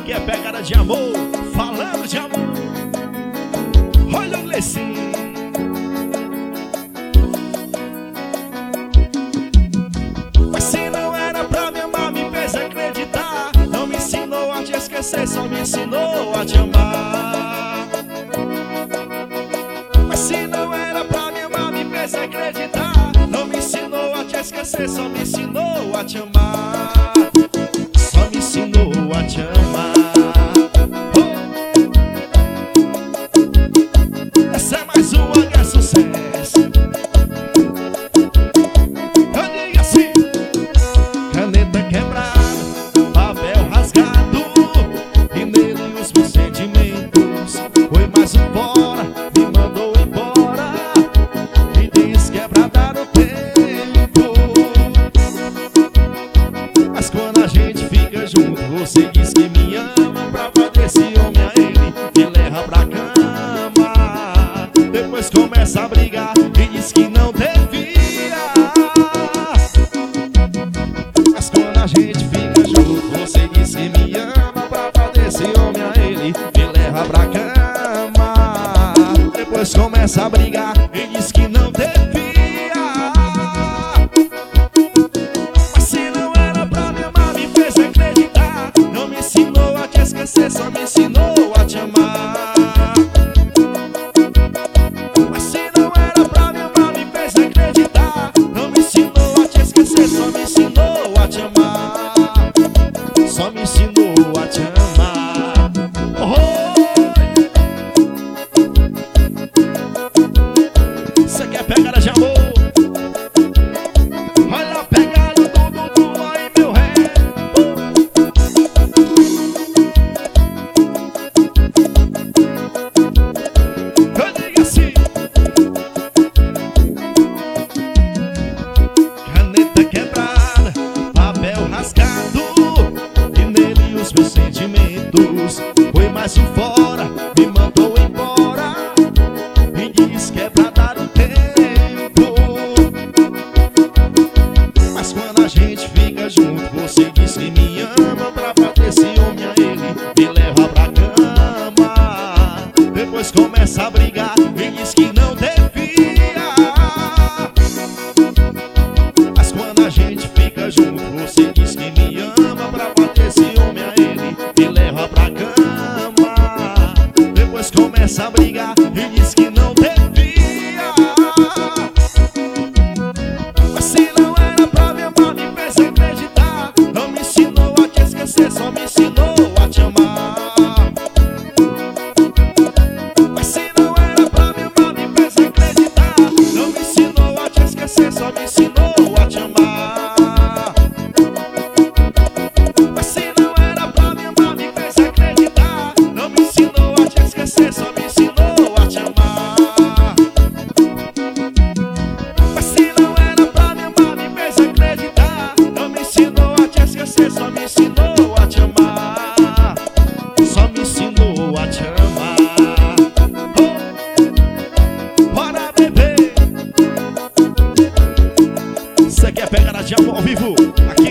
aqui é pegada de amor, falando de amor. Olha o Glecinho. Mas se não era pra me amar, me fez acreditar. Não me ensinou a te esquecer, só me ensinou a te amar. Mas se não era pra me amar, me fez acreditar. Não me ensinou a te esquecer, só me ensinou a te amar. Só me ensinou a te amar. Essa é mais uma que é sucesso. Eu digo assim: caneta quebrada, papel rasgado, e nele os meus sentimentos. Foi mais um fora, me mandou embora, me disse que é pra dar o tempo. Mas quando a gente fica junto, você diz que me ama. Pra fazer esse homem a ele, me leva pra cama. Depois começa a brigar e diz que não devia. Mas quando a gente fica junto, você diz que me ama. Pra fazer esse homem a ele, me leva pra cama. Depois começa a brigar e diz que não devia. Mas se não era pra me amar, me fez acreditar. Não me ensinou a te esquecer, só me ensinou a te amar. Mas se não era pra me amar, me fez acreditar. Não me ensinou a te esquecer, só me ensinou a te amar. Só me ensinou a te amar. Isso aqui é pegada de amor. Olha a pegada do Dudu aí, meu rei. Eu digo assim: caneta quebrada, papel rasgado, e nele os meus sentimentos. Foi mais um fora, me mandou embora, me diz que é pra dar o tempo. Mas quando a gente fica junto, você diz que me ama. Pra fazer esse homem a ele, me leva pra cama. Depois começa a brigar e diz que não devia. Mas quando a gente fica junto, você diz que me ama. Pra fazer esse homem a ele, me leva pra cama. Depois começa a brigar e diz que não devia. Mas se não era pra me amar, me fez acreditar. Não me ensinou a te esquecer, só me ensinou a te amar. Mas se não era pra me amar, me fez acreditar. Não me ensinou a te esquecer, só me ensinou a te amar. Mas se não era pra me amar, me fez acreditar. Não me ensinou a te esquecer, só me ensinou a te amar. Mas se não era pra me amar, me fez acreditar. Não me ensinou a te esquecer, só me ensinou a te amar. Só me ensinou a te amar. Bora, bebê. Isso aqui é pegada de amor ao vivo. Aqui